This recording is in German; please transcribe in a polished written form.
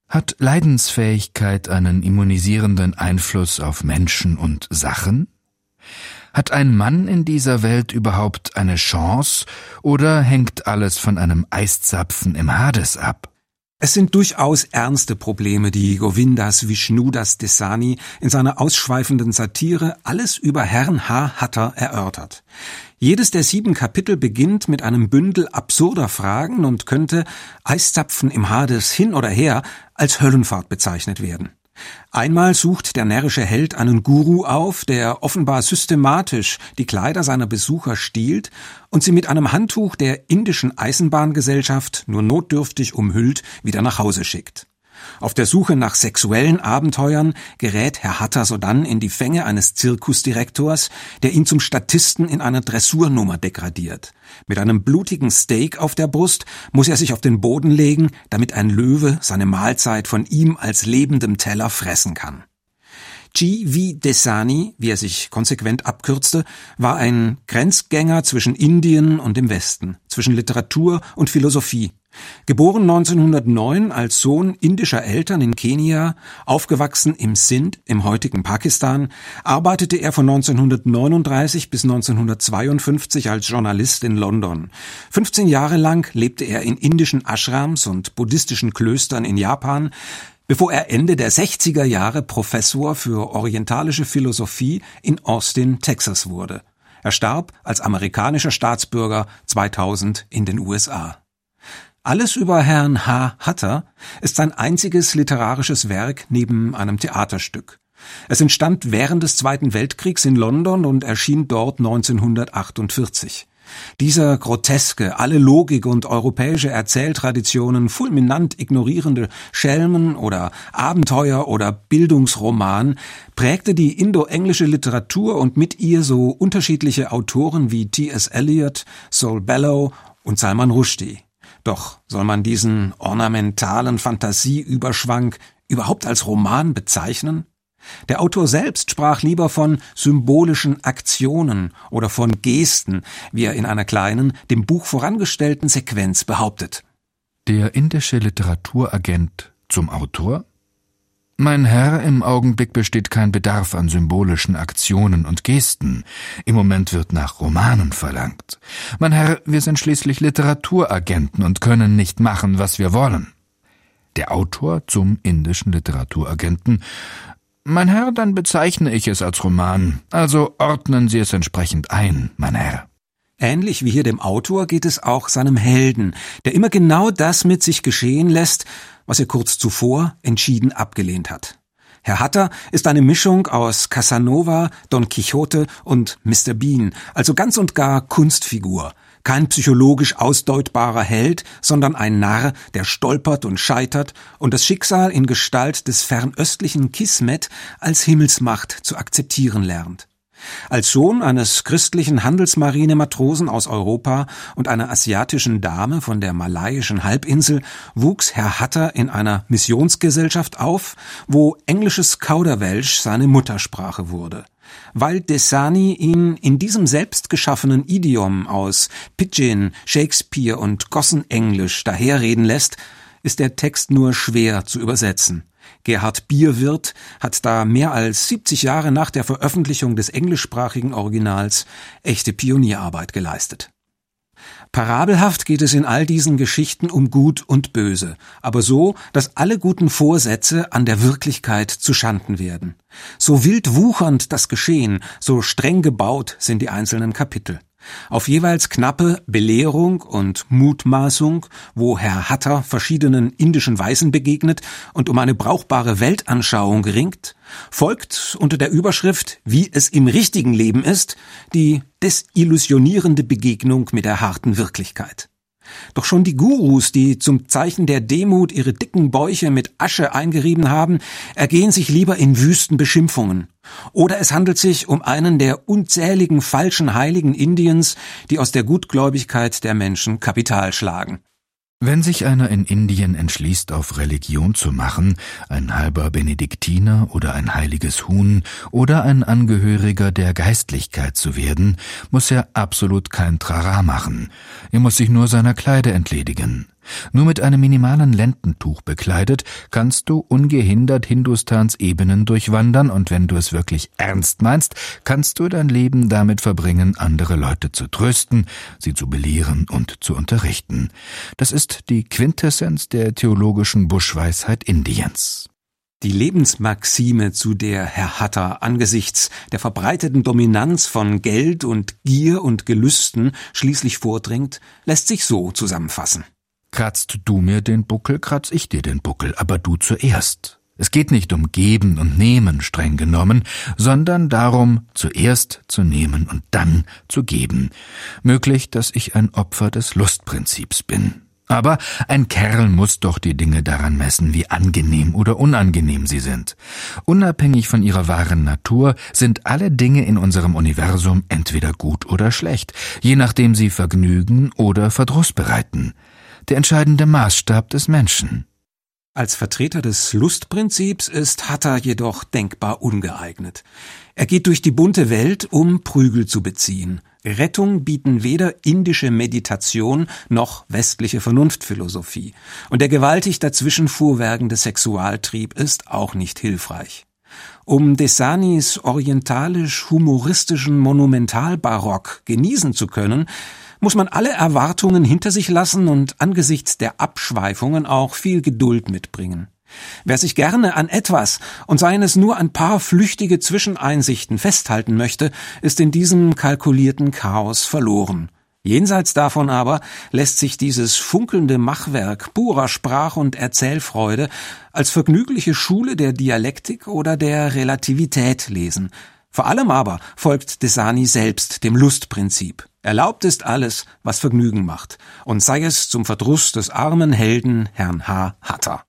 Hat Leidensfähigkeit einen immunisierenden Einfluss auf Menschen und Sachen? Hat ein Mann in dieser Welt überhaupt eine Chance, oder hängt alles von einem Eiszapfen im Hades ab? Es sind durchaus ernste Probleme, die Govindas Vishnudas Desani in seiner ausschweifenden Satire Alles über Herrn H. Hatter erörtert. Jedes der 7 Kapitel beginnt mit einem Bündel absurder Fragen und könnte, Eiszapfen im Hades hin oder her, als Höllenfahrt bezeichnet werden. Einmal sucht der närrische Held einen Guru auf, der offenbar systematisch die Kleider seiner Besucher stiehlt und sie mit einem Handtuch der indischen Eisenbahngesellschaft, nur notdürftig umhüllt, wieder nach Hause schickt. Auf der Suche nach sexuellen Abenteuern gerät Herr Hatter sodann in die Fänge eines Zirkusdirektors, der ihn zum Statisten in einer Dressurnummer degradiert. Mit einem blutigen Steak auf der Brust muss er sich auf den Boden legen, damit ein Löwe seine Mahlzeit von ihm als lebendem Teller fressen kann. G.V. Desani, wie er sich konsequent abkürzte, war ein Grenzgänger zwischen Indien und dem Westen, zwischen Literatur und Philosophie. Geboren 1909 als Sohn indischer Eltern in Kenia, aufgewachsen im Sindh, im heutigen Pakistan, arbeitete er von 1939 bis 1952 als Journalist in London. 15 Jahre lang lebte er in indischen Ashrams und buddhistischen Klöstern in Japan, bevor er Ende der 60er Jahre Professor für orientalische Philosophie in Austin, Texas wurde. Er starb als amerikanischer Staatsbürger 2000 in den USA. Alles über Herrn H. Hatter ist sein einziges literarisches Werk neben einem Theaterstück. Es entstand während des Zweiten Weltkriegs in London und erschien dort 1948. Dieser groteske, alle Logik und europäische Erzähltraditionen fulminant ignorierende Schelmen- oder Abenteuer- oder Bildungsroman prägte die indo-englische Literatur und mit ihr so unterschiedliche Autoren wie T.S. Eliot, Saul Bellow und Salman Rushdie. Doch soll man diesen ornamentalen Fantasieüberschwang überhaupt als Roman bezeichnen? Der Autor selbst sprach lieber von symbolischen Aktionen oder von Gesten, wie er in einer kleinen, dem Buch vorangestellten Sequenz behauptet. Der indische Literaturagent zum Autor? Mein Herr, im Augenblick besteht kein Bedarf an symbolischen Aktionen und Gesten. Im Moment wird nach Romanen verlangt. Mein Herr, wir sind schließlich Literaturagenten und können nicht machen, was wir wollen. Der Autor zum indischen Literaturagenten: Mein Herr, dann bezeichne ich es als Roman, also ordnen Sie es entsprechend ein, mein Herr. Ähnlich wie hier dem Autor geht es auch seinem Helden, der immer genau das mit sich geschehen lässt, was er kurz zuvor entschieden abgelehnt hat. Herr Hatter ist eine Mischung aus Casanova, Don Quixote und Mr. Bean, also ganz und gar Kunstfigur. Kein psychologisch ausdeutbarer Held, sondern ein Narr, der stolpert und scheitert und das Schicksal in Gestalt des fernöstlichen Kismet als Himmelsmacht zu akzeptieren lernt. Als Sohn eines christlichen Handelsmarinematrosen aus Europa und einer asiatischen Dame von der malaiischen Halbinsel wuchs Herr Hatter in einer Missionsgesellschaft auf, wo englisches Kauderwelsch seine Muttersprache wurde. Weil Desani ihn in diesem selbstgeschaffenen Idiom aus Pidgin, Shakespeare und Gossenenglisch daherreden lässt, ist der Text nur schwer zu übersetzen. Gerhard Bierwirth hat da mehr als 70 Jahre nach der Veröffentlichung des englischsprachigen Originals echte Pionierarbeit geleistet. Parabelhaft geht es in all diesen Geschichten um Gut und Böse, aber so, dass alle guten Vorsätze an der Wirklichkeit zuschanden werden. So wild wuchernd das Geschehen, so streng gebaut sind die einzelnen Kapitel. Auf jeweils knappe Belehrung und Mutmaßung, wo Herr Hatter verschiedenen indischen Weisen begegnet und um eine brauchbare Weltanschauung ringt, folgt unter der Überschrift »Wie es im richtigen Leben ist« die desillusionierende Begegnung mit der harten Wirklichkeit. Doch schon die Gurus, die zum Zeichen der Demut ihre dicken Bäuche mit Asche eingerieben haben, ergehen sich lieber in wüsten Beschimpfungen. Oder es handelt sich um einen der unzähligen falschen Heiligen Indiens, die aus der Gutgläubigkeit der Menschen Kapital schlagen. Wenn sich einer in Indien entschließt, auf Religion zu machen, ein halber Benediktiner oder ein heiliges Huhn oder ein Angehöriger der Geistlichkeit zu werden, muss er absolut kein Trara machen. Er muss sich nur seiner Kleider entledigen. Nur mit einem minimalen Lendentuch bekleidet, kannst du ungehindert Hindustans Ebenen durchwandern, und wenn du es wirklich ernst meinst, kannst du dein Leben damit verbringen, andere Leute zu trösten, sie zu belehren und zu unterrichten. Das ist die Quintessenz der theologischen Buschweisheit Indiens. Die Lebensmaxime, zu der Herr Hatter angesichts der verbreiteten Dominanz von Geld und Gier und Gelüsten schließlich vordringt, lässt sich so zusammenfassen. Kratzt du mir den Buckel, kratz ich dir den Buckel, aber du zuerst. Es geht nicht um Geben und Nehmen, streng genommen, sondern darum, zuerst zu nehmen und dann zu geben. Möglich, dass ich ein Opfer des Lustprinzips bin. Aber ein Kerl muss doch die Dinge daran messen, wie angenehm oder unangenehm sie sind. Unabhängig von ihrer wahren Natur sind alle Dinge in unserem Universum entweder gut oder schlecht, je nachdem sie Vergnügen oder Verdruss bereiten. Der entscheidende Maßstab des Menschen. Als Vertreter des Lustprinzips ist Hatter jedoch denkbar ungeeignet. Er geht durch die bunte Welt, um Prügel zu beziehen. Rettung bieten weder indische Meditation noch westliche Vernunftphilosophie. Und der gewaltig dazwischen fuhrwerkende Sexualtrieb ist auch nicht hilfreich. Um Desanis orientalisch-humoristischen Monumentalbarock genießen zu können, muss man alle Erwartungen hinter sich lassen und angesichts der Abschweifungen auch viel Geduld mitbringen. Wer sich gerne an etwas, und seien es nur ein paar flüchtige Zwischeneinsichten, festhalten möchte, ist in diesem kalkulierten Chaos verloren. Jenseits davon aber lässt sich dieses funkelnde Machwerk purer Sprach- und Erzählfreude als vergnügliche Schule der Dialektik oder der Relativität lesen. Vor allem aber folgt Desani selbst dem Lustprinzip. Erlaubt ist alles, was Vergnügen macht, und sei es zum Verdruss des armen Helden Herrn H. Hatter.